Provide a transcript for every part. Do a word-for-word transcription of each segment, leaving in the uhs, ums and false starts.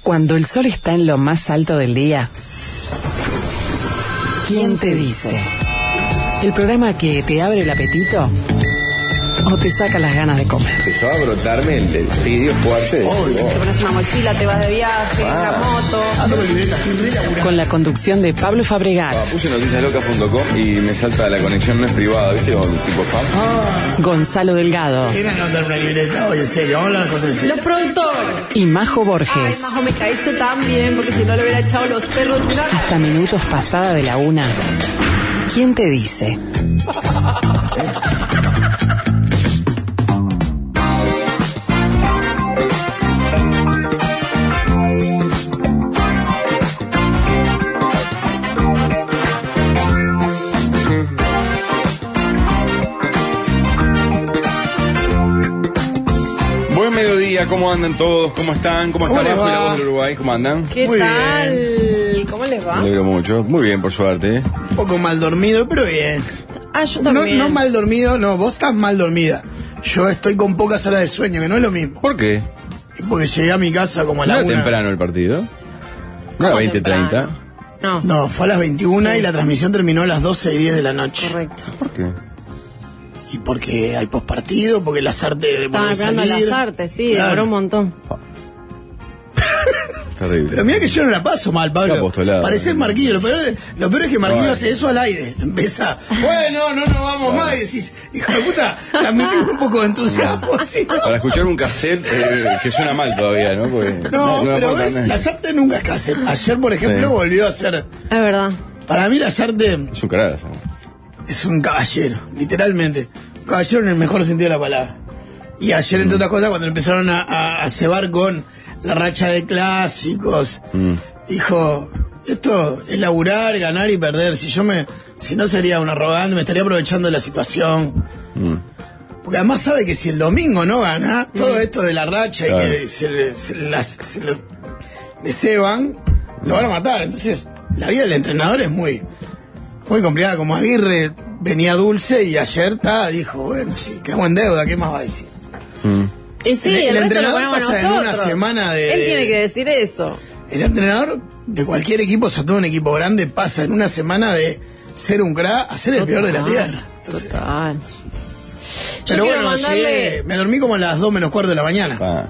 Cuando el sol está en lo más alto del día, ¿quién te dice? El programa que te abre el apetito o te saca las ganas de comer. Empezó a brotarme el, el tirio fuerte. Oh, te pones una mochila, te vas de viaje, ah. en la moto. Ah, Con la conducción de Pablo Fabregat. Ah, puse noticias locas punto com y me salta la conexión no es privada, ¿viste? Con tipo spam. Ah. Gonzalo Delgado. Quieren anotar una libreta, oye, en serio, vamos a hablar cosas en serio. Los productores. Y Majo Borges. Ay, Majo, me caíste tan bien, porque si no le hubiera echado los perros. Mira. Hasta minutos pasada de la una. ¿Quién te dice? Buen mediodía, ¿cómo andan todos? ¿Cómo están? ¿Cómo está Bajo y la voz del Uruguay? ¿Cómo andan? ¿Qué Muy tal? bien. ¿Cómo les va? Me alegro mucho. Muy bien, por suerte. ¿eh? Un poco mal dormido, pero bien. Ah, yo No, también. no mal dormido, no, vos estás mal dormida. Yo estoy con pocas horas de sueño, que no es lo mismo. ¿Por qué? Porque llegué a mi casa como a ¿No la era una. temprano el partido? ¿No ¿Cómo era veinte treinta? temprano? No, No, fue a las veintiuna Sí. y la transmisión terminó a las doce y diez de la noche. correcto. ¿Por qué? Y porque hay pospartido, porque las artes de Estaban esperando las artes, sí, Claro. demoró un montón. Terrible. Pero mira que yo no la paso mal, Qué Pablo. apostolado. Pareces Marquillo. Lo peor, es- lo peor es que Marquillo Bueno. hace eso al aire. Empieza, bueno, no nos vamos más. Y decís, hijo de puta, transmitimos un poco de entusiasmo. Así, ¿no? Para escuchar un cassette eh, que suena mal todavía, ¿no? Porque No, pero aporta ves, nada. las artes nunca es cassette. Ayer, por ejemplo, Sí. volvió a ser. Es verdad. Para mí, las artes Es un carajo. es un caballero, literalmente. Un caballero en el mejor sentido de la palabra. Y ayer, Mm. entre otras cosas, cuando empezaron a, a, a cebar con la racha de clásicos, Mm. dijo, esto es laburar, ganar y perder. Si yo me, si no sería un arrogante, me estaría aprovechando de la situación. Mm. Porque además sabe que si el domingo no gana, todo esto de la racha Claro. y que se, le- se las, se los le ceban, lo van a matar. Entonces, la vida del entrenador es muy, muy complicada. Como Aguirre venía dulce y ayer está, dijo, bueno, sí, quedamos en deuda, ¿qué más va a decir? Mm. Y sí, El- el, el resto lo entrenador ponemos pasa en nosotros. una semana de- Él de- tiene que decir eso. El entrenador de cualquier equipo, sobre todo un equipo grande, pasa en una semana de ser un crack a ser el peor de la tierra. Entonces, Total. Yo pero quiero bueno, mandarle... llegué- me dormí como a las dos menos cuarto de la mañana. Ah.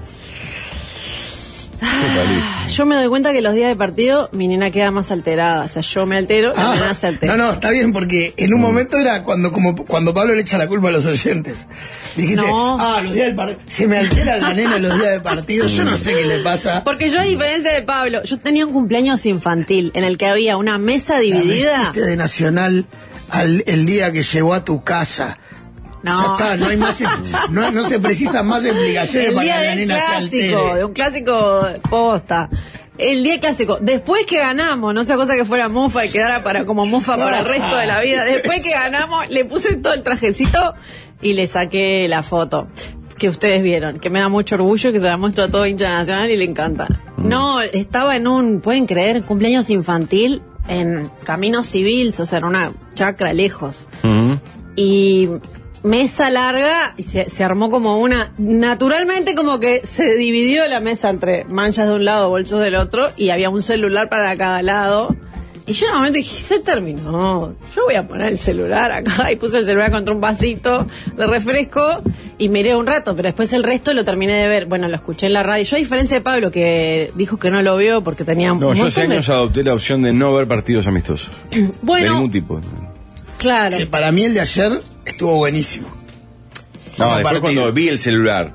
Qué palito. Yo me doy cuenta que los días de partido mi nena queda más alterada. O sea, yo me altero, la Ah, nena se altera. no, no, está bien, porque en un momento era cuando como cuando Pablo le echa la culpa a los oyentes. Dijiste, No. ah, los días del partido, se me altera la nena los días de partido, yo no sé qué le pasa. Porque yo, a diferencia de Pablo, yo tenía un cumpleaños infantil en el que había una mesa La dividida. vestiste de Nacional al, el día que llegó a tu casa. No. Ya está, no hay más, no, no se precisan más explicaciones El para día que la del nena se clásico, altere. de un clásico posta. El día clásico. Después que ganamos, no sea cosa que fuera mufa y quedara para como mufa para el resto de la vida. Después que ganamos, le puse todo el trajecito y le saqué la foto que ustedes vieron, que me da mucho orgullo, que se la muestro a todo hincha nacional y le encanta. No, estaba en un, ¿pueden creer? Cumpleaños infantil en Camino Civil, o sea, en una chacra lejos. Mm. Y mesa larga y se, se armó como una, naturalmente como que se dividió la mesa entre manchas de un lado, bolsos del otro, y había un celular para cada lado. Y yo en un momento dije, se terminó, yo voy a poner el celular acá, y puse el celular contra un vasito de refresco y miré un rato, pero después el resto lo terminé de ver. Bueno, lo escuché en la radio. Yo, a diferencia de Pablo, que dijo que no lo vio porque tenía No, un yo hace montón de- años adopté la opción de no ver partidos amistosos. Bueno, De ningún tipo. claro. Eh, para mí el de ayer estuvo buenísimo. No, Como después partido. cuando vi el celular,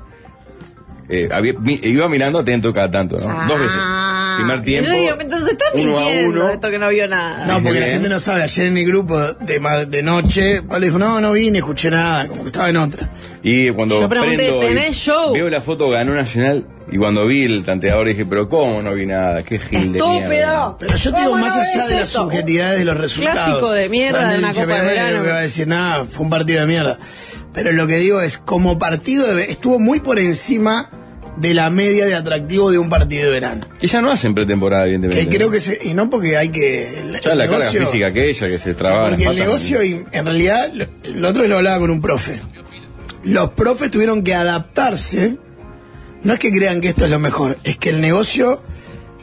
eh, había- mi- iba mirando atento cada tanto, ¿no? Dos veces. Primer tiempo. Yo digo, entonces está uno a mintiendo uno. esto que no vio nada. No, porque la Bien. gente no sabe. Ayer en mi grupo de, ma- de noche, Pablo dijo, no, no vi ni escuché nada, como que estaba en otra. Y cuando Yo pregunté, prendo y ¿tenés show? veo la foto, ganó Nacional, y cuando vi el tanteador dije, pero ¿cómo no vi nada? Qué gil de mierda. ¡Estúpido! Pero yo te digo, ¿Cómo más no allá ves de las eso? subjetividades de los resultados. Clásico de mierda Antes de una dice, Copa de me- Verano. Me va a decir, nada, fue un partido de mierda. Pero lo que digo es, como partido de, estuvo muy por encima de la media de atractivo de un partido de verano. Que ya no hacen pretemporada, evidentemente. Que creo que se, y no porque hay que... el- Ya el la carga negocio- física aquella que se trababa. Porque las el patas, negocio, y en realidad, lo, lo otro lo hablaba con un profe. Los profes tuvieron que adaptarse. No es que crean que esto es lo mejor, es que el negocio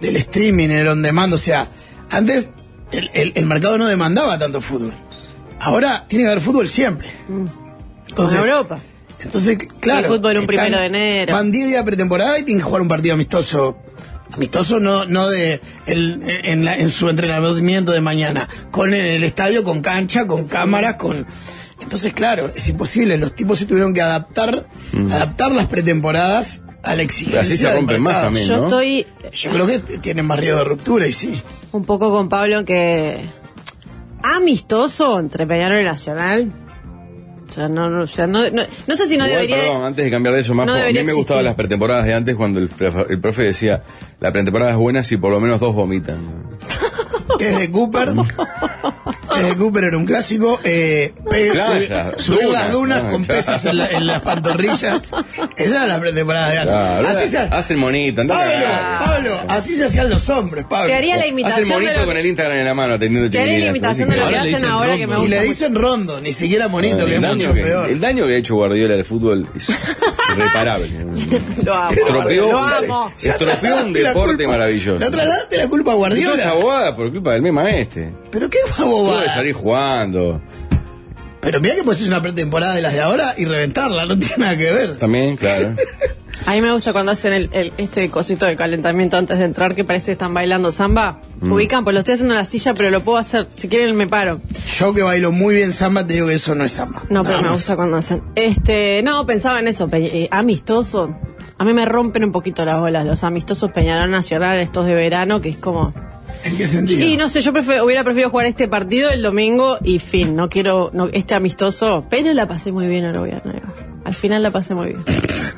del streaming, el on demand, o sea, antes el, el, el mercado no demandaba tanto fútbol. Ahora tiene que haber fútbol siempre. Entonces, en Europa. Entonces, claro. El fútbol un primero de enero. Van diez días pretemporada y tienen que jugar un partido amistoso. Amistoso no no de el, en, la, en su entrenamiento de mañana, con en el estadio, con cancha, con cámaras, con... Entonces, claro, es imposible. Los tipos se tuvieron que adaptar, mm. adaptar las pretemporadas a la exigencia. Así se rompen más también, Yo ¿no? estoy... Yo creo que tienen más riesgo de ruptura y sí. Un poco con Pablo que... Amistoso entre Peñarol y Nacional... O sea, no, no, o sea, no, no, no sé si no Igual, debería... Perdón, antes de cambiar de eso, más, no a mí me existir. gustaban las pretemporadas de antes cuando el, el profe decía, la pretemporada es buena si por lo menos dos vomitan. Desde Cooper, desde Cooper era un clásico, eh, pe- Playa, subir, subir dunas, las dunas no, con claro. pesas en, la- en las pantorrillas. Esa era la pretemporada de antes. Claro, así se, hacen monito, andá Pablo, cagado. Pablo, así se hacían los hombres, Pablo. Te haría la Hacen imitación de monito lo con que... el Instagram en la mano atendiendo Te haría la chiquilinas, imitación de lo que Ahora le hacen dicen ahora que me rondo. Y gusta le mucho. dicen rondo, ni siquiera monito, que el, es daño mucho que, peor. el daño que ha hecho Guardiola al fútbol es irreparable. Lo amo. Estropeó, Lo amo. estropeó un trasladaste la deporte culpa- maravilloso. Le trasladaste la culpa a Esa Guardiola. bobada por culpa del mema este. Pero qué Tuvo que bobada. salir jugando. Pero mira que puedes hacer una pretemporada de las de ahora y reventarla, no tiene nada que ver. También, claro. A mí me gusta cuando hacen el, el- este cosito de calentamiento antes de entrar que parece que están bailando samba. Mm. Ubican, pues lo estoy haciendo en la silla, pero lo puedo hacer. Si quieren me paro. Yo que bailo muy bien samba, te digo que eso no es samba. No, pero Nada me más. gusta cuando hacen. Este, no, pensaba en eso, pe- eh, amistoso. A mí me rompen un poquito las bolas los amistosos Peñarol Nacional, estos de verano, que es como... ¿En qué sentido? Y no sé, yo prefe- hubiera preferido jugar este partido el domingo y fin. No quiero no, este amistoso, pero la pasé muy bien, no lo voy a negar. Al final la pasé muy bien.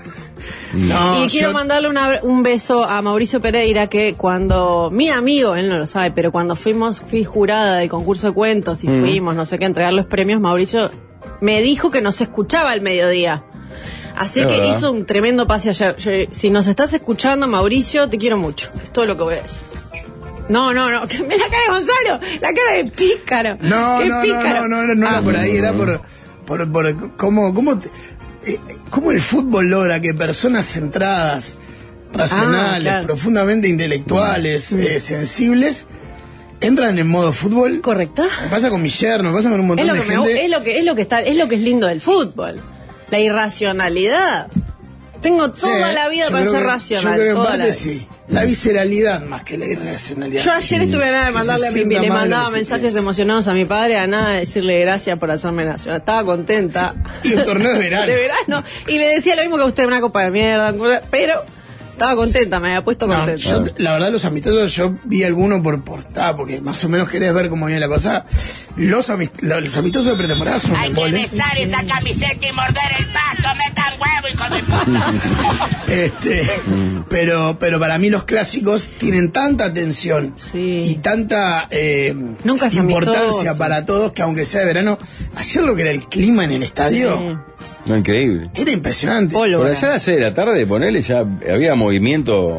No, Y quiero yo- mandarle una- un beso a Mauricio Pereira, que cuando mi amigo, él no lo sabe, pero cuando fuimos, fui jurada del concurso de cuentos y fuimos, no sé qué, a entregar los premios, Mauricio me dijo que nos escuchaba al mediodía. Así Es que verdad. hizo un tremendo pase ayer. Yo, si nos estás escuchando, Mauricio, te quiero mucho. Es todo lo que voy a decir. No, no, no, que me la cara de Gonzalo, la cara de pícaro. No, Qué no, no, pícaro. no, no, no, no era Ah, por ahí, era por, por, por cómo, cómo, te- eh, cómo el fútbol logra que personas centradas, racionales, Ah, claro. profundamente intelectuales, eh, sensibles, entran en modo fútbol. Correcto. Me pasa con mi yerno, me pasa con un Es montón lo, de que me gente. gu- es lo que es lo que está es lo que es lindo del fútbol, la irracionalidad. Tengo toda Sí, la vida yo para creo ser que- racional. Yo creo que en toda la parte vida. sí. La visceralidad más que la irracionalidad. Yo ayer estuve a nada de Que se mandarle a mi, sienta le mal mandaba lo que se mensajes piensa. emocionados a mi padre, a nada de decirle gracias por hacerme nacional. Estaba contenta. Y un torneo de verano. De verano. Y le decía lo mismo que a usted, una copa de mierda, pero estaba contenta, me había puesto No, contenta. yo, la verdad, los amistosos, yo vi alguno por portada, porque más o menos querés ver cómo viene la cosa. Los, amist- los amistosos de pretemporada son Hay un que embole. besar esa camiseta y morder el pasto. Metan huevo, hijo de puta. Este, pero, pero para mí los clásicos tienen tanta atención Sí. y tanta eh, Nunca es importancia amistoso. para todos que aunque sea de verano, ayer lo que era el clima en el estadio Sí. No, increíble. era impresionante. Pólvora. Por allá a las seis de la tarde, ponele, ya había movimiento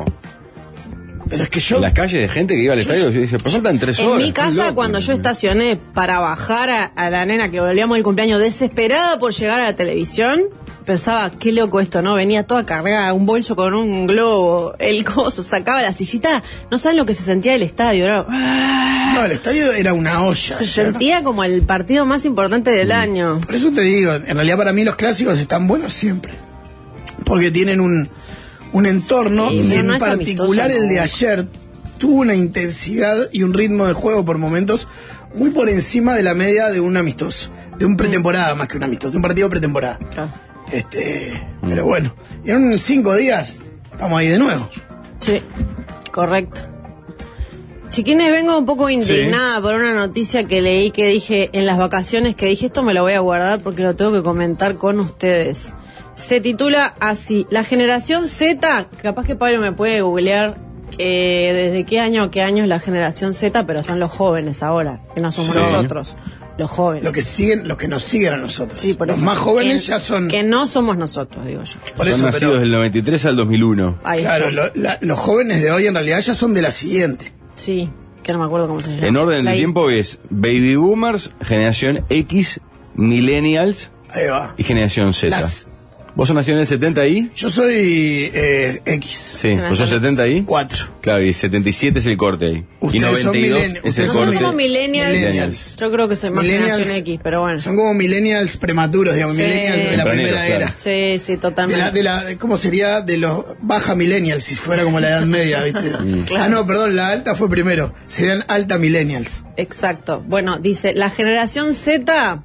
Pero es que yo en las calles de gente que iba al estadio. Yo dije, pero faltan tres En horas. mi están casa, locos. cuando yo estacioné para bajar a, a la nena que volvíamos del cumpleaños desesperada por llegar a la televisión, pensaba, qué loco esto, ¿no? Venía toda cargada, un bolso con un globo, el coso, sacaba la sillita. No saben lo que se sentía del estadio, era- no, el estadio era una olla. se ayer. sentía como el partido más importante del año. Por eso te digo, en realidad para mí los clásicos están buenos siempre. Porque tienen un, un entorno, Sí, y pero en no es particular amistoso, el de no. ayer tuvo una intensidad y un ritmo de juego por momentos muy por encima de la media de un amistoso, de un pretemporada más que un amistoso, de un partido pretemporada. Claro. Este, pero bueno, y en cinco días vamos ahí de nuevo. Sí, correcto. Chiquines, vengo un poco indignada por una noticia que leí que dije en las vacaciones, que dije esto me lo voy a guardar porque lo tengo que comentar con ustedes. Se titula así, la generación Z, capaz que Pablo me puede googlear eh, desde qué año a qué año es la generación Z, pero son los jóvenes ahora, que no somos Sí. nosotros, los jóvenes. Lo que siguen, los que nos siguen a nosotros. Sí, por los eso. más jóvenes Que- ya son. Que no somos nosotros, digo yo. Por Son eso, nacidos pero, del noventa y tres al dos mil uno. Ahí claro, está. lo- la- los jóvenes de hoy en realidad ya son de la siguiente. Sí, que no me acuerdo cómo se llama. En orden La de I- tiempo es Baby Boomers, Generación X, Millennials Ahí va. y Generación Z. Las, ¿Vos sos nacido en el setenta ahí? Yo soy eh, X. Sí, ¿vos sos setenta ahí? cuatro. Claro, y setenta y siete es el corte ahí. Ustedes y noventa y dos son milen- es el ustedes son corte. Nosotros somos millennials. Millennials. Yo creo que soy más Millennials generación X, pero bueno. Son como millennials prematuros, digamos, Sí. millennials de la Tempraneros, primera claro. era. Sí, sí, De totalmente. la, de la, de- ¿Cómo sería? De los baja millennials, si fuera como la edad media, ¿viste? Ah, no, perdón, la alta fue primero. Serían alta millennials. Exacto. Bueno, dice, la generación Z,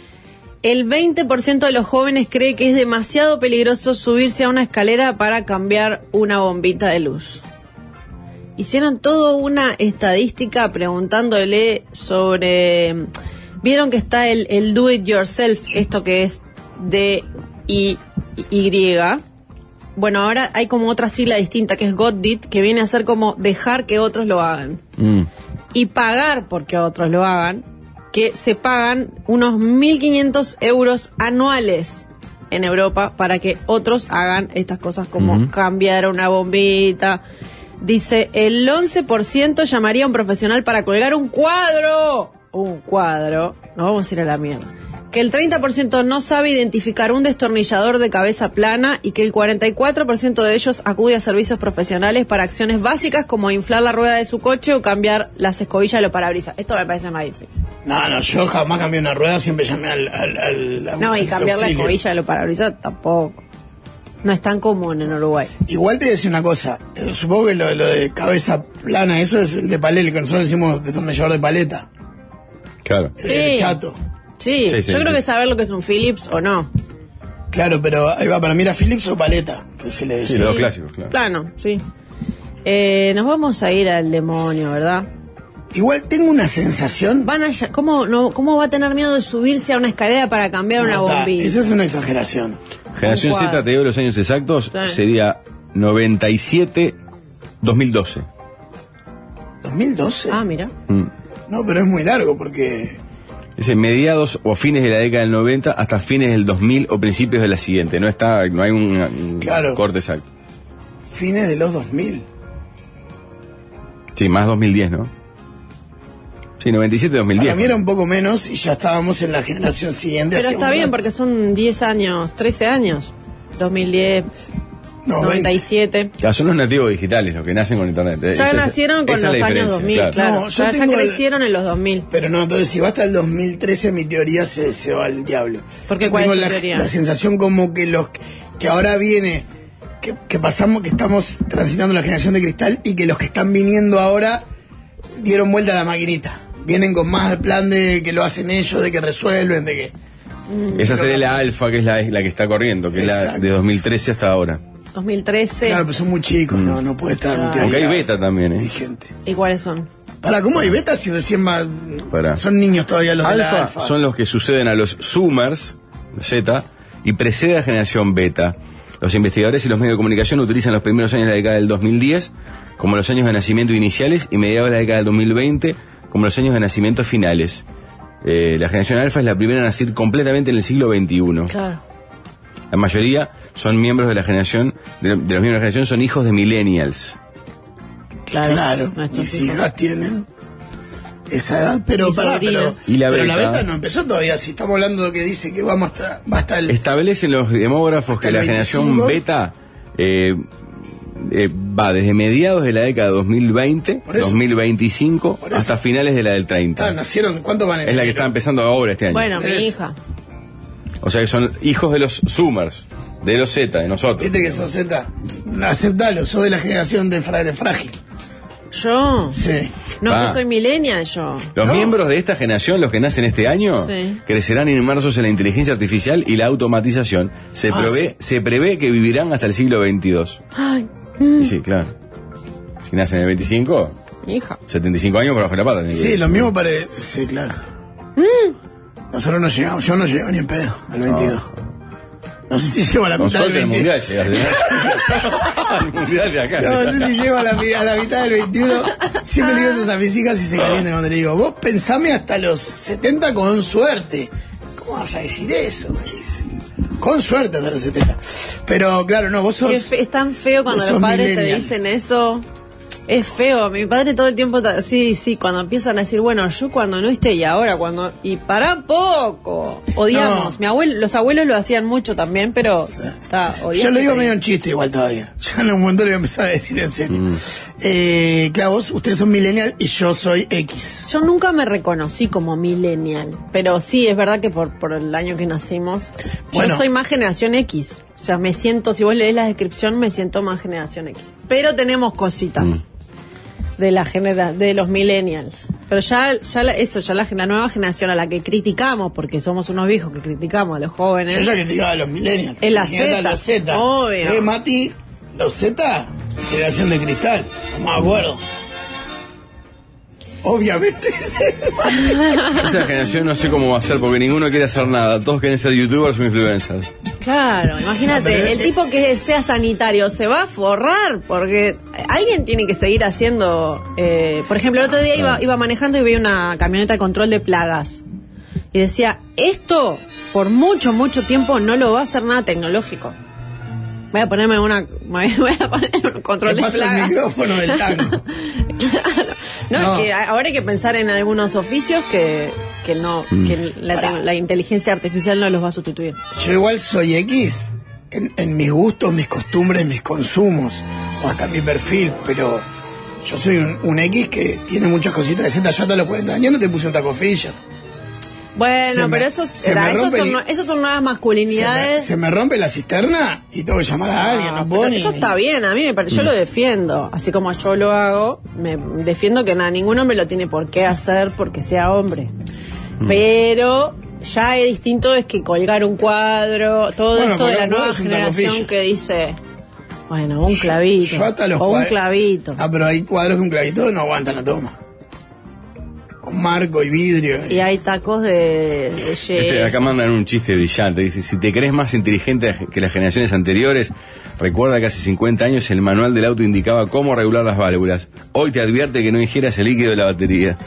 el veinte por ciento de los jóvenes cree que es demasiado peligroso subirse a una escalera para cambiar una bombita de luz. Hicieron toda una estadística preguntándole sobre... Vieron que está el, el do it yourself, esto que es D I Y. Bueno, ahora hay como otra sigla distinta que es Got It, que viene a ser como dejar que otros lo hagan. Mm. Y pagar porque otros lo hagan, que se pagan unos mil quinientos euros anuales en Europa para que otros hagan estas cosas como Ujú. cambiar una bombita. Dice, el once por ciento llamaría a un profesional para colgar un cuadro. Un cuadro. Nos vamos a ir a la mierda. Que el treinta por ciento no sabe identificar un destornillador de cabeza plana y que el cuarenta y cuatro por ciento de ellos acude a servicios profesionales para acciones básicas como inflar la rueda de su coche o cambiar las escobillas de los parabrisas. Esto me parece más difícil. No, no, yo jamás cambié una rueda, siempre llamé al... al, al- al- No, y al cambiar la auxilio. escobilla de los parabrisas tampoco. No es tan común en Uruguay. Igual te voy a decir una cosa, eh, supongo que lo, lo de cabeza plana, eso es el de paleta, que nosotros decimos destornillador de paleta, Claro. el Sí. chato. Sí, Sí, sí, yo creo sí. que saber lo que es un Philips o no. Claro, pero ahí va, para mí era Philips o paleta, que se le Sí, decía. los dos clásicos, claro. Plano, sí. Eh, nos vamos a ir al demonio, ¿verdad? Igual tengo una sensación... Van allá, ¿cómo, no, ¿Cómo va a tener miedo de subirse a una escalera para cambiar una No, ta, bombilla? Esa es una exageración. Generación Un cuadro. Z, te digo los años exactos, Sí. sería noventa y siete, dos mil doce. ¿dos mil doce? Ah, mira. Mm. No, pero es muy largo porque... Es en mediados o fines de la década del noventa hasta fines del dos mil o principios de la siguiente. No está, no hay un, un Claro. corte exacto. Fines de los dos mil. Sí, más dos mil diez, ¿no? Sí, noventa y siete, dos mil diez. Para mí era un poco menos y ya estábamos en la generación siguiente. Pero hacía está un bien rato. porque son diez años, trece años. dos mil diez, No, noventa y siete. Claro, son los nativos digitales, los que nacen con internet. Ya Esa es- nacieron con esa es los la años diferencia, dos mil, claro. claro. No, yo ya, ya tengo el- crecieron en los dos mil. Pero no, entonces si va hasta el dos mil trece mi teoría se, se va al diablo. ¿Por qué? Yo ¿Cuál tengo es tu la, teoría? la sensación como que los que ahora viene, que, que pasamos, que estamos transitando la generación de cristal y que los que están viniendo ahora dieron vuelta a la maquinita. Vienen con más plan de que lo hacen ellos, de que resuelven, de que... Esa sería la alfa, que es la, la que está corriendo, que es la Exacto. de dos mil trece hasta ahora. dos mil trece. Claro, pero son muy chicos, no, no puede estar mi Claro. teoría Aunque hay beta también, ¿eh? vigente. ¿Y cuáles son? Para, ¿cómo hay beta si recién va, Pará. son niños todavía los de la Alfa alfa? son los que suceden a los Zoomers, Z, y precede a la generación beta. Los investigadores y los medios de comunicación utilizan los primeros años de la década del dos mil diez como los años de nacimiento iniciales y mediados de la década del dos mil veinte como los años de nacimiento finales. Eh, la generación alfa es la primera a nacer completamente en el siglo veintiuno. Claro. La mayoría son miembros de la generación, de, de los miembros de la generación son hijos de millennials. Claro. Claro, Nuestros mis hijos. hijas tienen esa edad, pero Mi pará, sobrina. pero, Y la pero la beta. beta no empezó todavía, si estamos hablando de que dice que vamos hasta, va hasta el... Establecen los demógrafos que Hasta la el generación veinticinco. beta eh, eh, va desde mediados de la década de dos mil veinte, Por eso. dos mil veinticinco, Por eso. hasta finales de la del Ah, treinta. nacieron, ¿cuántos van en Es la que enero? está empezando ahora este año. Bueno, mi Es- hija. O sea que son hijos de los Zoomers, de los Z, de nosotros. Viste que sos Z, aceptalo, sos de la generación de, fra- de frágil. Yo. Sí. No, Va. que soy millennial yo. Los No. miembros de esta generación, los que nacen este año, Sí. crecerán inmersos en la inteligencia artificial y la automatización. Se, Ah, prevé, sí. se prevé que vivirán hasta el siglo veintidós. Ay, Y sí, claro. Si nacen en el veinticinco, mi hija. setenta y cinco años por abajo de la pata. tienen que Sí, vivir. lo mismo para... Sí, claro. Nosotros no llegamos, yo no llego ni en pedo al veintidós. No sé si llego a la Con mitad del suerte en el veintidós. mundial llegaste, ¿no? Al mundial de acá. No, no sé si llego a la, mi- a la mitad del veintiuno. Siempre le digo eso a mis hijas y se calientan cuando le digo, vos pensame hasta los setenta con suerte. ¿Cómo vas a decir eso? Me dice. Con suerte hasta los setenta. Pero claro, no, vos sos... Qué fe- es tan feo cuando vos los sos padres te millennial. dicen eso. Es feo, mi padre todo el tiempo, ta- sí, sí, cuando empiezan a decir, bueno, yo cuando no esté y ahora cuando... Y para poco, odiamos. No. Mi abuelo, los abuelos lo hacían mucho también, pero está, odiamos. Yo lo digo que- medio en chiste igual todavía. Ya en un momento le voy a empezar a decir en serio. Mm. Eh, claro, vos, ustedes son millennial y yo soy X. Yo nunca me reconocí como millennial, pero sí, es verdad que por, por el año que nacimos, Bueno. yo soy más generación X. O sea, me siento, si vos lees la descripción, me siento más generación X. Pero tenemos cositas. Mm. De la genera de los millennials. Pero ya, ya la- eso, ya la, la nueva generación a la que criticamos, porque somos unos viejos que criticamos a los jóvenes. Yo ya criticaba a los millennials. Es la Imagínate a Z, los Z. obvio. Eh, Mati, los Z, generación de cristal. Estamos de acuerdo. Obviamente. Esa generación no sé cómo va a ser porque ninguno quiere hacer nada. Todos quieren ser youtubers o influencers. Claro, imagínate, No, pero el es- tipo que sea sanitario se va a forrar porque alguien tiene que seguir haciendo. Eh, por ejemplo, el otro día iba, iba manejando y vi una camioneta de control de plagas y decía: esto por mucho, mucho tiempo no lo va a hacer nada tecnológico. Voy a ponerme una, voy a poner un control Te de paso el plagas. micrófono del tango. Claro. No, No. es que ahora hay que pensar en algunos oficios que, que no, que la, Pará. la inteligencia artificial no los va a sustituir. Yo igual soy X en, en mis gustos, mis costumbres, mis consumos, o hasta mi perfil, pero yo soy un, un X que tiene muchas cositas de Z. Ya hasta los cuarenta años no te puse un taco Fisher. Bueno, Se me- pero esos, se me era, esos, rompe son, el- nue- esos son nuevas Se me, masculinidades. se me rompe la cisterna y tengo que llamar a alguien, Ah, no pero puedo ni- eso está bien, a mí me parece, yo lo defiendo, así como yo lo hago, me defiendo que nada, ningún hombre lo tiene por qué hacer porque sea hombre. Pero ya es distinto es que colgar un cuadro, todo Bueno, esto de la colgar un cuadro nueva es un generación tapofillo. que dice, bueno, un clavito, Yo hasta los o un cuadros- clavito. Ah, pero hay cuadros que un clavito no aguantan la toma. Con marco y vidrio. Y hay tacos de, de Este, yeso. acá mandan un chiste brillante. Dice: si te crees más inteligente que las generaciones anteriores, recuerda que hace cincuenta años el manual del auto indicaba cómo regular las válvulas. Hoy te advierte que no ingieras el líquido de la batería.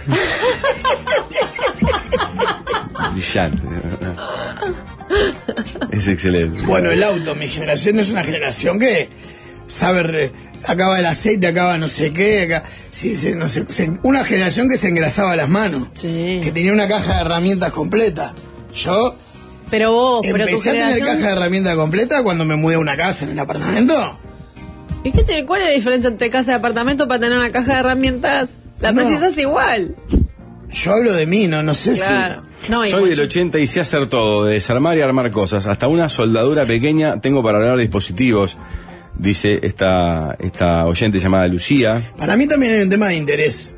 Brillante, de verdad. Es excelente. Bueno, el auto, mi generación es una generación que sabe, re- acaba el aceite, acaba no sé qué, acá, sí, se- no sé, se- una generación que se engrasaba las manos, Sí. que tenía una caja de herramientas completa. Yo Pero vos, pero tu empecé a tener generación... caja de herramientas completa cuando me mudé a una casa en un apartamento. ¿Y qué te- cuál es la diferencia entre casa y apartamento para tener una caja de herramientas? La No. precisas igual. Yo hablo de mí, no, no sé Claro. No, y Soy mucho- del ochenta y sé hacer todo, de desarmar y armar cosas. Hasta una soldadura pequeña tengo para arreglar dispositivos, dice esta, esta oyente llamada Lucía. si. Para mí también hay un tema de interés,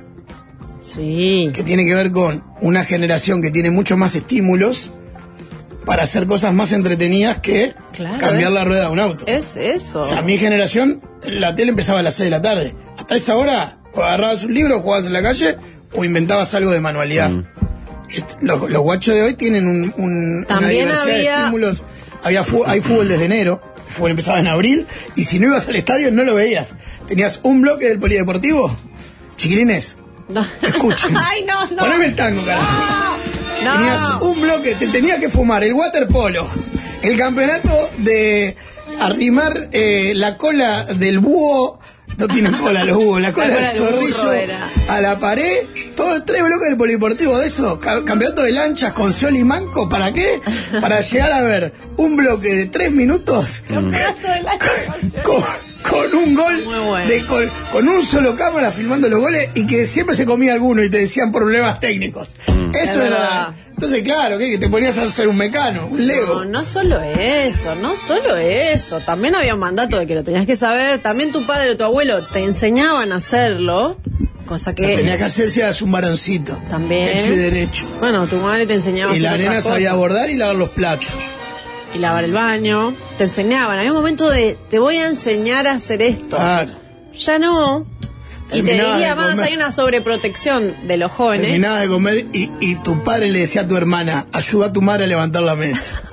Sí. que tiene que ver con una generación que tiene muchos más estímulos para hacer cosas más entretenidas que Claro, cambiar es- la rueda de un auto. Es eso. O sea, mi generación, la tele empezaba a las seis de la tarde. Hasta esa hora, o agarrabas un libro, jugabas en la calle, o inventabas algo de manualidad. Este, Los, los guachos de hoy tienen un, un- una También diversidad de había- estímulos. Había fu- hay fútbol desde enero, el fútbol empezaba en abril, y si no ibas al estadio no lo veías. Tenías un bloque del polideportivo. Chiquilines, No. escuchen. Ay, no, no. Poneme el tango, carajo. No. Tenías un bloque, te tenías que fumar el waterpolo, el campeonato de arrimar eh, la cola del búho, no tienen cola los búhos, la cola, cola del del burro zorrillo era. a la pared, todo tres bloques del polideportivo de eso, ca- campeonato de lanchas con Scioli y Manco, ¿para qué? Para llegar a ver un bloque de tres minutos Campeonato del año con- con, con un gol, Muy bueno. de, con, con un solo cámara filmando los goles y que siempre se comía alguno y te decían problemas técnicos. Eso Es era. verdad. Entonces, claro, ¿qué? Que te ponías a hacer un mecano, un Lego. No, no solo eso, no solo eso. También había un mandato de que lo tenías que saber. También tu padre o tu abuelo te enseñaban a hacerlo. Cosa que. Lo tenía que hacer si eras un varoncito. También. Hecho y derecho. Bueno, tu madre te enseñaba a Y hacer la otras nena sabía cosas. bordar y lavar los platos. Y lavar el baño. Te enseñaban. Había un momento de te voy a enseñar a hacer esto. Claro. Ya no. Y te Terminabas diría de más, comer. hay una sobreprotección de los jóvenes. Terminabas de comer y, y tu padre le decía a tu hermana, ayuda a tu madre a levantar la mesa.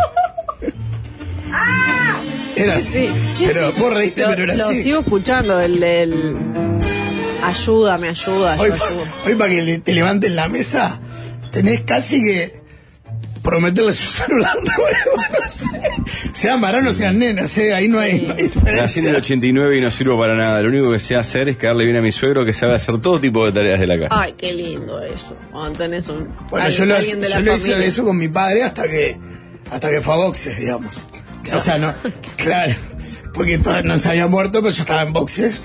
Era así. Sí, sí, pero sí. vos reíste, Lo- pero era lo así. sigo escuchando, el del... Ayuda, me ayuda, yo Hoy, ayudo. hoy para que le- te levanten la mesa, tenés casi que comprometerle su celular nuevo, no sé. Sean varones, sean nenas, ¿eh? Ahí no hay, no hay diferencia. Nací en el ochenta y nueve y no sirvo para nada. Lo único que sé hacer es quedarle bien a mi suegro, que sabe hacer todo tipo de tareas de la casa. Ay, qué lindo eso. Cuando tenés un. Bueno, alguien, yo lo, alguien de yo la lo familia. hice eso con mi padre hasta que hasta que fue a boxes, digamos. Que, o sea, no, claro, porque todavía no se había muerto, pero yo estaba en boxes.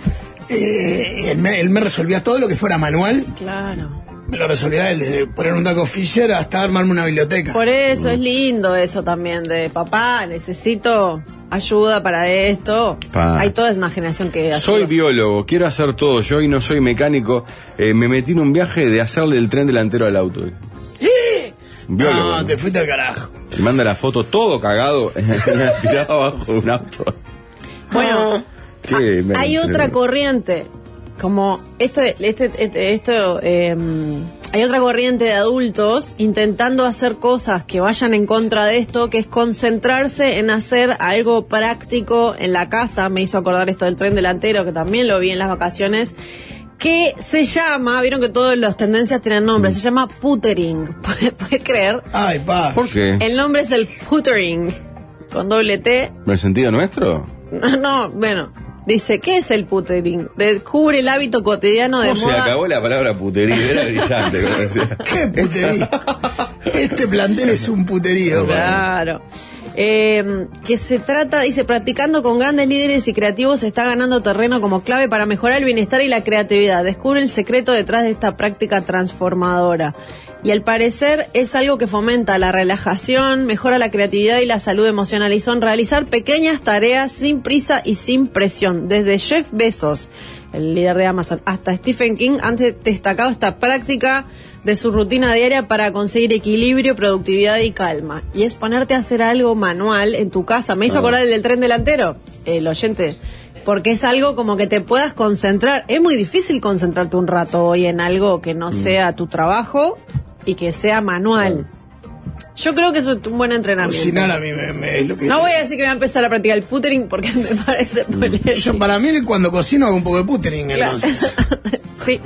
Eh, él, me, él me resolvía todo lo que fuera manual. Claro. Me lo resolvía él, desde poner un taco Fisher hasta armarme una biblioteca. Por eso es lindo eso también de papá, necesito ayuda para esto. Pa. Hay toda una generación que ayuda. Soy biólogo, quiero hacer todo yo y no soy mecánico. Eh, me metí en un viaje de hacerle el tren delantero al auto. ¿Eh? Biólogo. No, ¿no? te fuiste al carajo. Me manda la foto todo cagado, tirado abajo de un auto. Bueno, Qué ah, hay men- otra corriente, como esto, este, este, esto, eh, hay otra corriente de adultos intentando hacer cosas que vayan en contra de esto, que es concentrarse en hacer algo práctico en la casa. Me hizo acordar esto del tren delantero, que también lo vi en las vacaciones, que se llama, vieron que todas las tendencias tienen nombre, se llama puttering. ¿Puede, puede creer? Ay, pa. ¿Por qué? El nombre es el puttering, con doble T. ¿El sentido nuestro? No, no, bueno, dice, ¿qué es el puttering? Descubre el hábito cotidiano de ¿Cómo se moda. acabó la palabra putería? Era brillante. como decía. Qué putería. Este plantel es un puterío. Claro. Eh, que se trata, dice, practicando con grandes líderes y creativos se está ganando terreno como clave para mejorar el bienestar y la creatividad. Descubre el secreto detrás de esta práctica transformadora. Y al parecer es algo que fomenta la relajación, mejora la creatividad y la salud emocional. Y son realizar pequeñas tareas sin prisa y sin presión. Desde Jeff Bezos, el líder de Amazon, hasta Stephen King han destacado esta práctica de su rutina diaria para conseguir equilibrio, productividad y calma. Y es ponerte a hacer algo manual en tu casa. Me hizo acordar el del tren delantero, el oyente, porque es algo como que te puedas concentrar. Es muy difícil concentrarte un rato hoy en algo que no sea tu trabajo y que sea manual. Yo creo que eso es un buen entrenamiento. Cocinar a mí me, me- es lo que... No voy a decir que voy a empezar a practicar el puttering porque me parece polémico. Yo para mí cuando cocino hago un poco de puttering, Claro. entonces. Sí.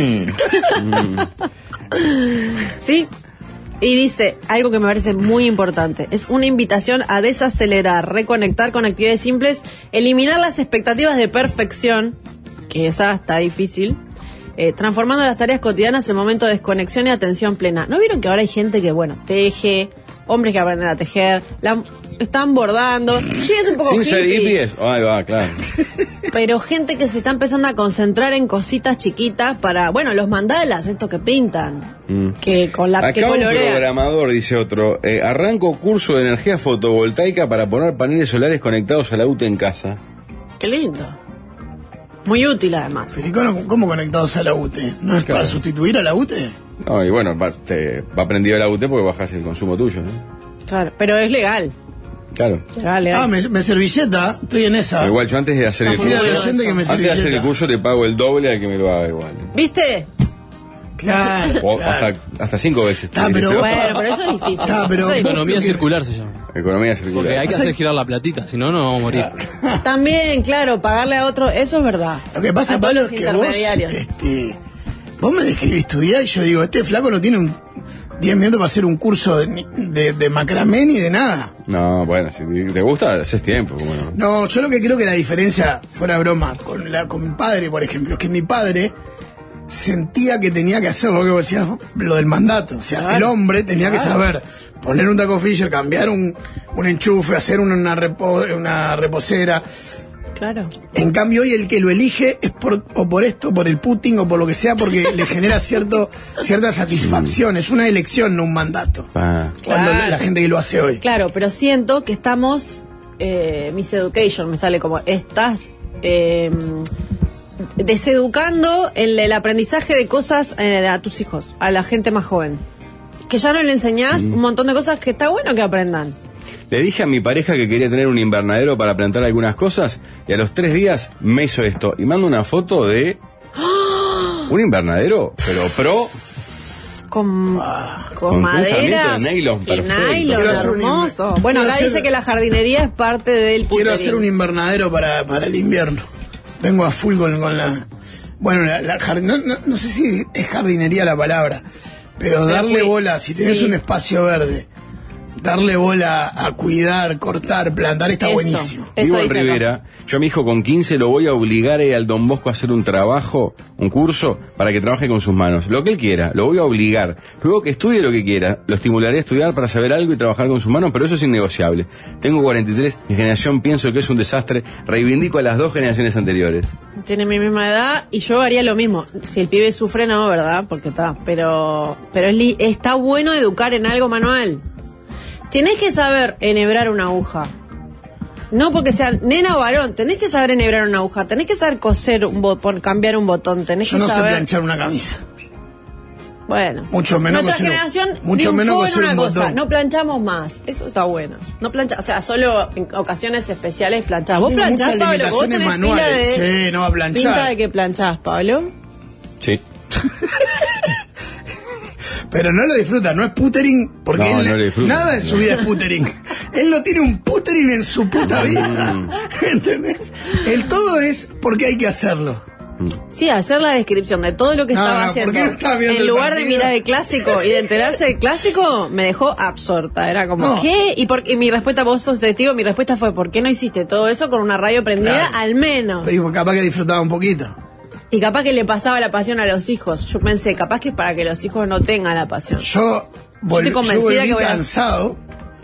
Sí. Y dice algo que me parece muy importante. Es una invitación a desacelerar, reconectar con actividades simples, eliminar las expectativas de perfección, que esa está difícil, eh, transformando las tareas cotidianas en momento de desconexión y atención plena. ¿No vieron que ahora hay gente que, bueno, teje, hombres que aprenden a tejer, la, están bordando? Sí, es un poco Sin ser hippie. hippies. Ay, va, claro. Pero gente que se está empezando a concentrar en cositas chiquitas para, bueno, los mandalas, estos que pintan, Mm. que con la que Acá un colorean. programador, dice otro, eh, arranco curso de energía fotovoltaica para poner paneles solares conectados a la U T E en casa. Qué lindo. Muy útil además. Pero ¿y cómo, cómo conectados a la U T E? ¿No es Claro. para sustituir a la U T E? No, y bueno, va, te, va prendido la U T E porque bajas el consumo tuyo, ¿no? Claro, pero es legal. Claro. Legal, legal. Ah, me, me servilleta, estoy en esa. Igual yo antes de hacer el Está muy curso, bueno oyente que me antes de hacer el servilleta. curso le pago el doble al que me lo haga igual. ¿Viste? Claro, O claro. hasta, hasta cinco veces. Ah, pero- Bueno, pero eso es difícil. Ah, pero Eso es vos- Economía que- circular se llama. Economía Porque circular. hay que hacer girar la platita, si no, no vamos a morir. difícil. También, claro, pagarle a otro, eso es verdad. Lo que pasa, a todos Pablo, los es que vos, intermediarios. este, vos me describís tu vida y yo digo, este flaco no tiene un diez minutos para hacer un curso de, de, de macramé ni de nada. No, bueno, si te gusta, haces tiempo. Como no. No, yo lo que creo que la diferencia, fuera broma, con, la, con mi padre, por ejemplo, es que mi padre sentía que tenía que hacer lo que vos decías, lo del mandato. O sea, Claro. el hombre tenía que Claro. saber poner un taco Fisher, cambiar un, un enchufe, hacer una, una, repo- una reposera. Claro. En cambio, hoy el que lo elige es por, o por esto, por el Putin o por lo que sea, porque le genera cierto, cierta satisfacción. Es una elección, no un mandato. Ah. Cuando Claro. la gente que lo hace hoy. Claro, pero siento que estamos, eh, Miss Education, me sale como, estás eh, deseducando el, el aprendizaje de cosas eh, a tus hijos, a la gente más joven. Que ya no le enseñás un montón de cosas que está bueno que aprendan. Le dije a mi pareja que quería tener un invernadero para plantar algunas cosas y a los tres días me hizo esto. Y mando una foto de un invernadero, pero pro. Con, con, con madera. pensamiento de nylon, y perfecto. nylon, Quiero hacer un hermoso. inver- Bueno, quiero acá hacer- dice que la jardinería es parte del Quiero puterín. hacer un invernadero para, para el invierno. Vengo a full con, con la... Bueno, la, la jard- no, no, no sé si es jardinería la palabra, pero darle pues, bola, si tenés sí. un espacio verde, darle bola a cuidar, cortar, plantar está Eso. buenísimo. Eso Vivo en dice acá. Rivera. Yo a mi hijo con quince lo voy a obligar a ir al Don Bosco a hacer un trabajo, un curso, para que trabaje con sus manos. Lo que él quiera, lo voy a obligar. Luego que estudie lo que quiera. Lo estimularé a estudiar para saber algo y trabajar con sus manos, pero eso es innegociable. Tengo cuarenta y tres, mi generación pienso que es un desastre. Reivindico a las dos generaciones anteriores. Tiene mi misma edad y yo haría lo mismo. Si el pibe sufre, no, ¿verdad? Porque está. Pero, pero es li- está bueno educar en algo manual. Tenés que saber enhebrar una aguja. No porque sea nena o varón, tenés que saber enhebrar una aguja, tenés que saber coser, un bo- por cambiar un botón, tenés Yo que no sé saber... planchar una camisa. Bueno, Mucho menos nuestra coser un- generación mucho triunfó menos en coser una un cosa, botón. no planchamos más, eso está bueno. No plancha, o sea, solo en ocasiones especiales planchás. ¿Vos Tiene planchás, muchas Pablo? ¿Vos limitaciones tenés manuales. pila de... Sí, no va a planchar. Pinta de que planchás, Pablo? Sí. Pero no lo disfruta, no es puttering, porque No, él no lo disfruta. nada en su vida es puttering. Él no tiene un puttering en su puta vida. ¿Entendés? El todo es porque hay que hacerlo. Sí, hacer la descripción de todo lo que No, estaba no, haciendo. ¿por qué no estaba viendo En el lugar de partido? mirar el clásico y de enterarse del clásico, me dejó absorta. Era como, No. ¿qué? Y, por, y mi respuesta, vos sos testigo, mi respuesta fue, ¿por qué no hiciste todo eso con una radio prendida? Claro. Al menos. Pero dijo, capaz que disfrutaba un poquito. Y capaz que le pasaba la pasión a los hijos. Yo pensé, capaz que es para que los hijos no tengan la pasión. Yo, vol- estoy yo convencida volví que voy a- cansado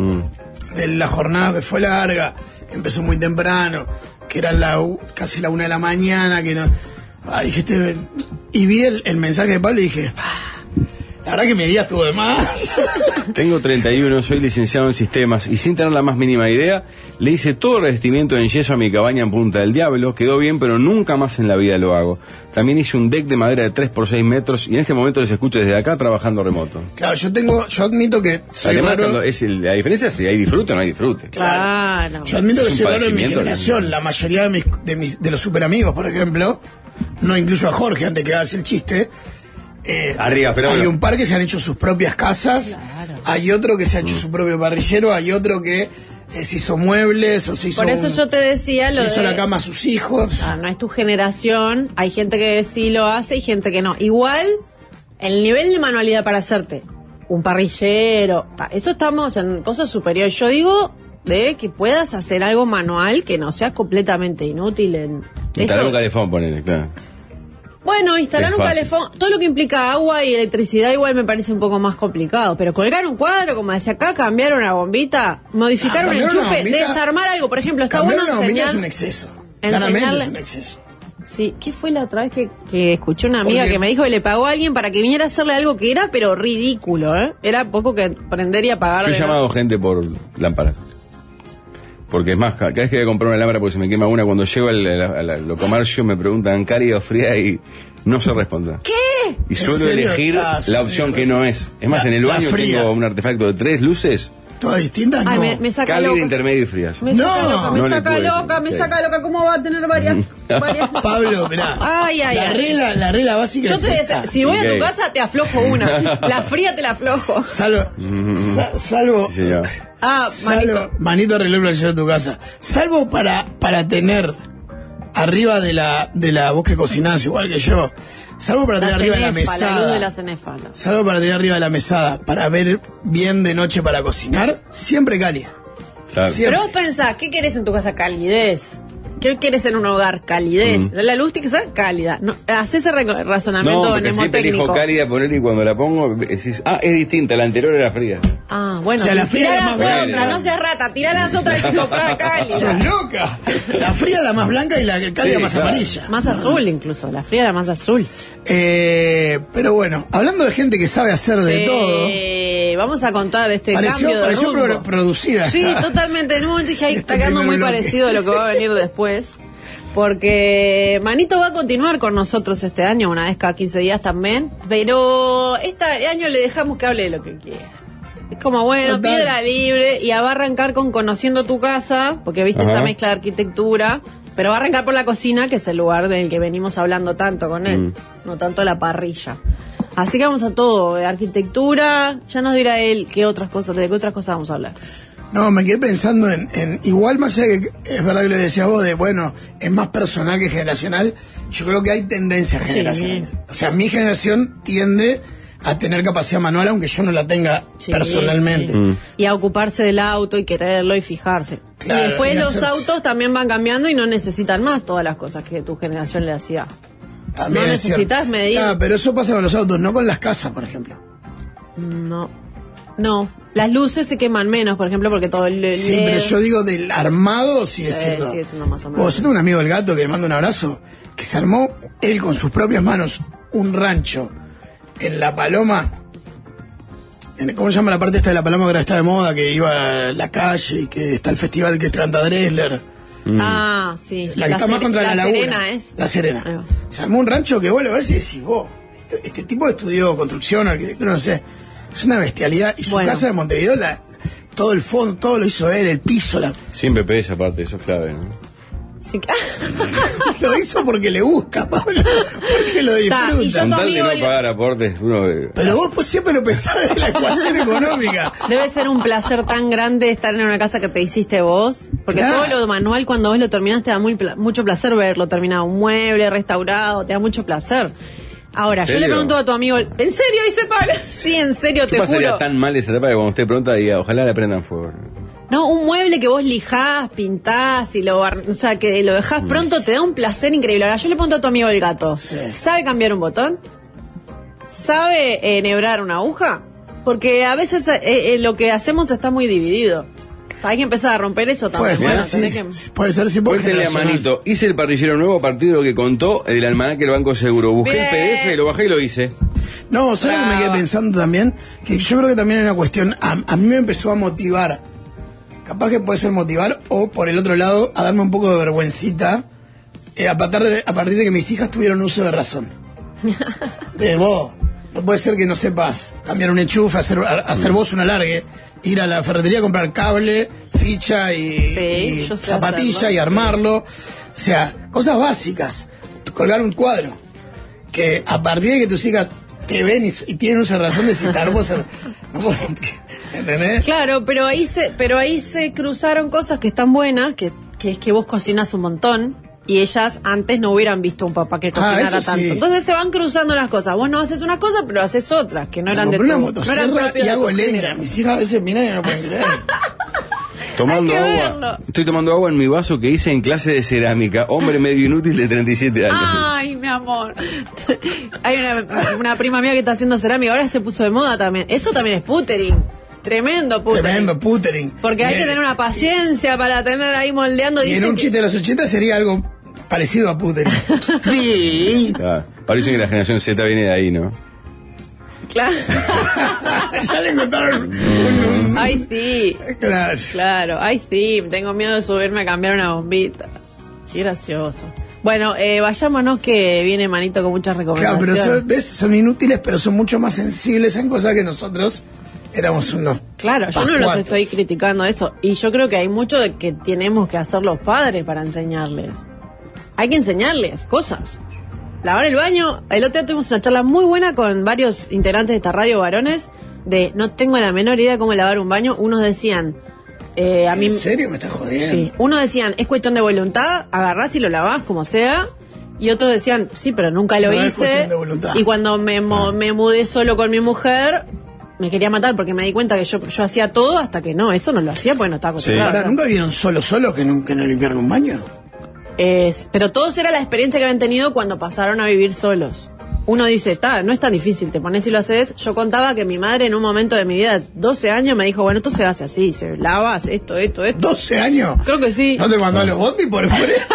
de la jornada que fue larga, que empezó muy temprano, que era la, u- casi la una de la mañana, que no... Ah, dije, este- y vi el, el mensaje de Pablo y dije, "Ah, la verdad que mi día estuvo de más". Tengo treinta y uno, soy licenciado en sistemas y sin tener la más mínima idea, le hice todo el revestimiento en yeso a mi cabaña en Punta del Diablo, quedó bien, pero nunca más en la vida lo hago. También hice un deck de madera de tres por seis metros y en este momento les escucho desde acá trabajando remoto. Claro, yo tengo, yo admito que soy Además, raro. cuando es el- la diferencia es si hay disfrute o no hay disfrute. Claro. Yo admito Es que un soy raro en mi padecimiento, generación. ¿no? La mayoría de mis, de mis de los super amigos, por ejemplo, no incluyo a Jorge antes que hagas el chiste. eh, Arriba, pero hay bueno. un par que se han hecho sus propias casas, hay otro que se ha hecho su propio parrillero, hay otro que eh, se hizo muebles o se hizo Por eso un- yo te decía lo hizo de... la cama a sus hijos. Ah, no es tu generación, hay gente que sí lo hace y gente que no. Igual, el nivel de manualidad para hacerte un parrillero, ta, eso estamos en cosas superiores. Yo digo de que puedas hacer algo manual que no sea completamente inútil en... Instalar esto- un calefón, ponele, claro. Bueno, instalar Es un fácil. calefón, todo lo que implica agua y electricidad igual me parece un poco más complicado, pero colgar un cuadro, como decía acá, cambiar una bombita, modificar Ah, un cambiar una enchufe, bombita- desarmar algo, por ejemplo, está Cambiar bueno una bombilla enseñar... es un exceso. Claramente enseñarle- es un exceso. Sí, ¿qué fue la otra vez que, que escuché una amiga Porque- que me dijo que le pagó a alguien para que viniera a hacerle algo que era, pero ridículo, ¿eh? Era poco que prender y apagar. Yo he de llamado gente por lámparas. Porque es más, cada vez que voy a comprar una lámpara porque se me quema una, cuando llego al, al, al- al comercio me preguntan cálida o fría y no sé responder. ¿Qué? Y ¿En suelo serio? elegir Ah, sí, la opción sí. que no es. Es más, La- en el la baño fría. tengo un artefacto de tres luces, ¿Todas distintas? Ay, No. me, me saca cálida, loca. intermedia y frías. Me No, saca loca, me no le saca puedo decir, loca, me sí. saca loca. ¿Cómo va a tener varias? varias? Pablo, mirá. Ay, ay, la ay. regla, la regla básica Yo es te esta. decía, si voy a tu Ok. casa, te aflojo una. La fría te la aflojo. Salvo, sa- salvo, Sí, señor. Ah, salvo, manito. manito arregló el planchero de tu casa. Salvo para, para tener arriba de la, de la, vos que cocinás igual que yo, salvo para tener La arriba de la cenefa, la luz de la mesada, cenefa. salvo para tener arriba de la mesada, para ver bien de noche para cocinar, siempre cálida. Claro. Siempre. Pero vos pensás, ¿qué querés en tu casa? Calidez. ¿Qué querés en un hogar? Calidez. La luz tiene que ser cálida. No, haz ese re- razonamiento No, porque siempre elijo mnemotécnico. cálida poner y cuando la pongo decís, ah, es distinta, la anterior era fría. Ah, bueno. O sea, la fría tirá era las más otras, buena. no seas rata, tirá las otras y comprá cálida. ¡Sos loca! La fría la más blanca y la cálida Sí, más claro. amarilla. Más azul incluso, la fría era más azul. Eh, pero bueno, hablando de gente que sabe hacer de Eh, todo, Vamos a contar este pareció, cambio de pareció rumbo. pro- producida. Sí, esta- totalmente. En un momento dije, ahí este está quedando primer muy bloque. parecido a lo que va a venir después. Porque Manito va a continuar con nosotros este año, una vez cada quince días también. Pero este año le dejamos que hable de lo que quiera. Es como, bueno, Total. piedra libre. Y va a arrancar con Conociendo tu casa, porque viste Ajá. esta mezcla de arquitectura. Pero va a arrancar por la cocina, que es el lugar del que venimos hablando tanto con él. Mm. No tanto la parrilla. Así que vamos a todo, de arquitectura. Ya nos dirá él qué otras cosas, de qué otras cosas vamos a hablar. No, me quedé pensando en, en igual más allá de que es verdad que lo decías vos, de bueno, es más personal que generacional, yo creo que hay tendencias generacionales. O sea, mi generación tiende a tener capacidad manual, aunque yo no la tenga Sí, personalmente. sí. Mm. Y a ocuparse del auto y quererlo y fijarse. Claro, y después y los hacerse- autos también van cambiando y no necesitan más todas las cosas que tu generación le hacía. También No es cierto. necesitas medir. Ah, pero eso pasa con los autos, no con las casas, por ejemplo. No. No. Las luces se queman menos, por ejemplo, porque todo el... el Sí, L E D... pero yo digo del armado sigue Sí, siendo. sigue siendo más o menos. Oh, yo tengo un amigo del gato que le mando un abrazo, que se armó él con sus propias manos un rancho en La Paloma. En- ¿Cómo se llama la parte esta de La Paloma que ahora está de moda? Que iba a la calle y que está el festival que canta Dresler. Ah, sí. La que está más Sere- contra la, laguna. Serena es. La Serena. Ahí va. Se armó un rancho que vos lo ves y decís, vos, este, este tipo estudió construcción, arquitectura, no sé. Es una bestialidad. Y su Bueno. casa de Montevideo, la, todo el fondo, todo lo hizo él, el piso, la, Siempre pesa aparte, eso es clave, ¿no? Sí que- lo hizo porque le gusta, Pablo. Porque lo Ta, y yo disfruta. Con tu tal de amigo no el- pagar aportes, uno... eh, Pero vos pues, siempre lo pensás de la ecuación económica. Debe ser un placer tan grande estar en una casa que te hiciste vos. Porque Claro. todo lo manual, cuando vos lo terminás, te da muy pla- mucho placer verlo terminado. Un mueble, restaurado, te da mucho placer. Ahora, ¿En yo le serio? pregunto a tu amigo, ¿en serio dice Pablo? Sí, en serio, Yo te pasaría juro. tan mal esa etapa que cuando usted pregunta diga, ojalá le prendan fuego. No, un mueble que vos lijás, pintás y lo, bar- o sea, que lo dejás pronto, te da un placer increíble. Ahora, yo le pregunto a tu amigo el gato, Sí. ¿sabe cambiar un botón? ¿Sabe enhebrar una aguja? Porque a veces eh, eh, lo que hacemos está muy dividido. Hay que empezar a romper eso Puede también. ser, Bueno, sí. tenés que- Puede ser, sí, porque Cuéntenle a generacional. Manito, hice el parrillero nuevo a partir de lo que contó del almanaque del Banco Seguro. Busqué Bien. el P D F, lo bajé y lo hice. No, ¿sabes lo que me quedé Brava. pensando también? Que yo creo que también es una cuestión, a, a mí me empezó a motivar. Capaz que puede ser motivar, o por el otro lado, a darme un poco de vergüencita, eh, a, partir de, a partir de que mis hijas tuvieron uso de razón. De vos, no puede ser que no sepas cambiar un enchufe, hacer, a- hacer vos un alargue, ir a la ferretería a comprar cable, ficha y, Sí, y yo sé zapatilla hacerlo. y armarlo. O sea, cosas básicas. Colgar un cuadro. Que a partir de que tus hijas te ven y, y tienen uso de razón de citar, vos, no puedo- ¿entendés? Claro, pero ahí se, pero ahí se cruzaron cosas que están buenas, que, que es que vos cocinas un montón. Y ellas antes no hubieran visto a un papá que cocinara eso sí. tanto. Entonces se van cruzando las cosas. Vos no haces una cosa, pero haces otras, que no eran de Compré tu, una no motosierra eran propias y de hago tu leña. género. Mis hijas a veces miran y no pueden creer. Tomando Hay que agua. verlo. Estoy tomando agua en mi vaso que hice en clase de cerámica. Hombre medio inútil de treinta y siete años. Ay, mi amor. Hay una, una prima mía que está haciendo cerámica, ahora se puso de moda también. Eso también es puttering. Tremendo puttering. Tremendo puttering. Porque hay Y que en- tener una paciencia para tener ahí moldeando. Y en Dicen un que- chiste de los ochenta sería algo parecido a puttering. Ah, parece que la generación Z viene de ahí, ¿no? Claro. Ya le encontraron un, un- Ay, sí. Claro. Claro. Ay, sí. Tengo miedo de subirme a cambiar una bombita. Qué gracioso. Bueno, eh, vayámonos que viene Manito con muchas Claro, recomendaciones. pero son, ¿ves? Son inútiles, pero son mucho más sensibles en cosas que nosotros éramos unos. Claro, yo no los pascuatos. estoy criticando eso. Y yo creo que hay mucho de que tenemos que hacer los padres para enseñarles. Hay que enseñarles cosas. Lavar el baño. El otro día tuvimos una charla muy buena con varios integrantes de esta radio varones de no tengo la menor idea de cómo lavar un baño. Unos decían, eh, a mí... ¿En serio me estás jodiendo? Sí. Unos decían, es cuestión de voluntad, agarrás y lo lavás como sea. Y otros decían, sí, pero nunca lo No es hice. cuestión de voluntad. Y cuando me, mo- me mudé solo con mi mujer, me quería matar porque me di cuenta que yo, yo hacía todo hasta que no, eso no lo hacía porque no estaba acostumbrado. Ahora, ¿nunca vieron solo solo que nunca no limpiaron un baño? Es, pero todos era la experiencia que habían tenido cuando pasaron a vivir solos. Uno dice, está, no es tan difícil, te pones y lo haces. Yo contaba que mi madre en un momento de mi vida, doce años, me dijo, bueno, esto se hace así, se lava, hace esto, esto, esto. ¿doce años? Creo que sí. ¿No te mandó a los bondi por por eso?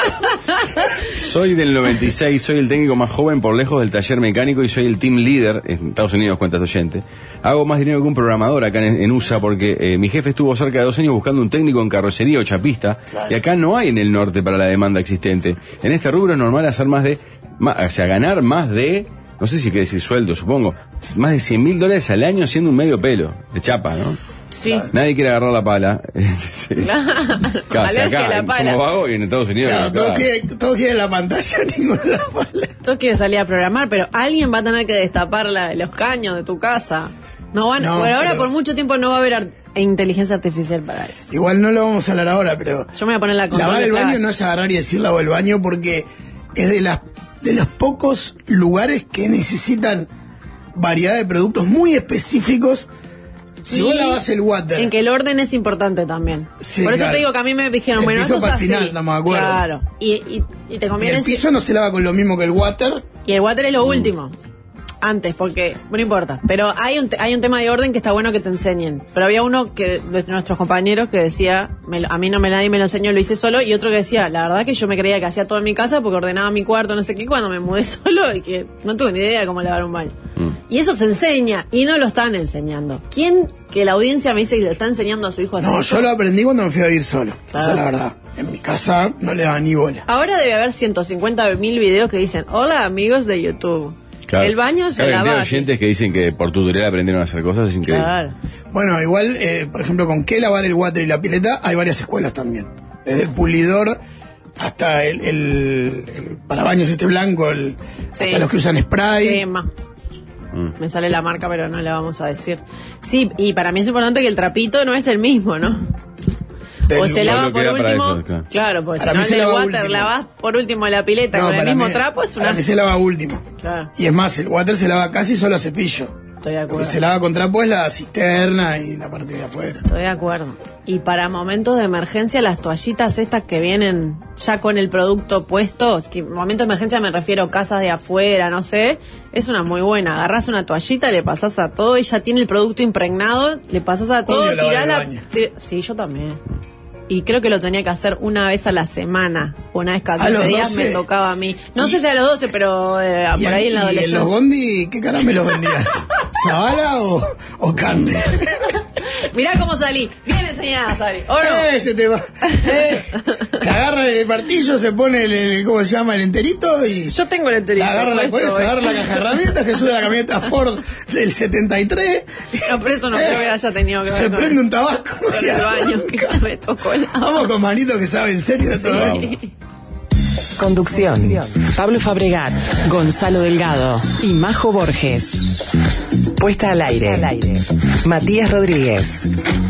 Soy del noventa y seis, soy el técnico más joven por lejos del taller mecánico y soy el team leader en Estados Unidos, cuentas oyente. Hago más dinero que un programador acá en, en U S A porque eh, mi jefe estuvo cerca de dos años buscando un técnico en carrocería o chapista y acá no hay en el norte para la demanda existente. En este rubro es normal hacer más de, ma- o sea, ganar más de, no sé si quiere decir sueldo, supongo, más de cien mil dólares al año siendo un medio pelo de chapa, ¿no? Sí. Nadie quiere agarrar la pala. Sí. Claro. Casi Alergia a acá, la pala. somos vagos y en Estados Unidos. Claro, no, todos claro. quieren, todos quieren la pantalla, ninguno la pala. Todos quieren salir a programar, pero alguien va a tener que destapar la- los caños de tu casa. No van, No, por ahora, pero- por mucho tiempo no va a haber ar- inteligencia artificial para eso. Igual no lo vamos a hablar ahora, pero Yo me voy a poner la control lavar de el baño plagas. no es agarrar y decir lavo el baño porque es de las de los pocos lugares que necesitan variedad de productos muy específicos. Si Y vos lavas el water, En que el orden es importante también. Sí, Por eso claro. te digo que a mí me dijeron, El bueno, piso esto es para el así. final, estamos de acuerdo. Claro. Y, y, y te y conviene... el piso no se lava con lo mismo que el water. Y el water es lo último. Antes, porque no importa. Pero hay un, te- hay un tema de orden que está bueno que te enseñen. Pero había uno que de nuestros compañeros que decía, me lo- a mí no me nadie me lo enseñó, lo hice solo. Y otro que decía, la verdad que yo me creía que hacía todo en mi casa porque ordenaba mi cuarto, no sé qué, cuando me mudé solo y que no tuve ni idea de cómo lavar un baño. Y eso se enseña y no lo están enseñando. ¿Quién que la audiencia me dice que le está enseñando a su hijo a hacer No, eso? yo lo aprendí cuando me fui a vivir solo. Claro. Esa es la verdad. En mi casa no le daba ni bola. Ahora debe haber ciento cincuenta mil videos que dicen, hola amigos de YouTube. Claro. El baño se Claro, lava. hay así". oyentes que dicen que por tutorial aprendieron a hacer cosas, es increíble. Claro. Bueno, igual, eh, por ejemplo, con qué lavar el water y la pileta, hay varias escuelas también. Desde el pulidor hasta el, el, el parabaños este blanco, el, Sí. hasta los que usan spray. Crema. Me sale la marca, pero no la vamos a decir. Sí, y para mí es importante que el trapito no es el mismo, ¿no? Del- O se lava Solo por queda para último. eso, claro. Claro, porque si Para no mí el se del lava water último. lavas por último la pileta con el para mismo mí- trapo, es una. Para mí se lava último. Claro, Y es más, el water se lava casi solo a cepillo. estoy de Lo que acuerdo. se lava con trapo es la cisterna y la parte de afuera. Estoy de acuerdo. Y para momentos de emergencia, las toallitas estas que vienen ya con el producto puesto, que momento de emergencia me refiero casas de afuera, no sé, es una muy buena. Agarrás una toallita, le pasás a todo, y ya tiene el producto impregnado, le pasás a todo, Odio lavar tirás el la... baño. ti- Sí, yo también. Y creo que lo tenía que hacer una vez a la semana. Una vez cada A quince los días me doce. tocaba a mí. No Y- sé si a los doce, pero eh, Y por ahí en la y adolescencia. los bondi, ¿qué caramelos vendías? ¿Zabala o, o carne? Mirá cómo salí. Bien enseñada salí. ¿O no? Eh, se te va. Eh, te agarra el martillo, se pone el, el- ¿cómo se llama? El enterito y. Yo tengo el enterito. La agarra, la, por eso, puesto, eh. agarra la caja de herramientas, se sube a la camioneta Ford del setenta y tres. No, por eso no creo que haya tenido que ver Se con prende el- un tabaco. con el baño que ya me tocó la... Vamos con Manito que sabe en serio de todo esto. Sí. Conducción. Pablo Fabregat, Gonzalo Delgado y Majo Borges. Puesta al aire. Matías Rodríguez.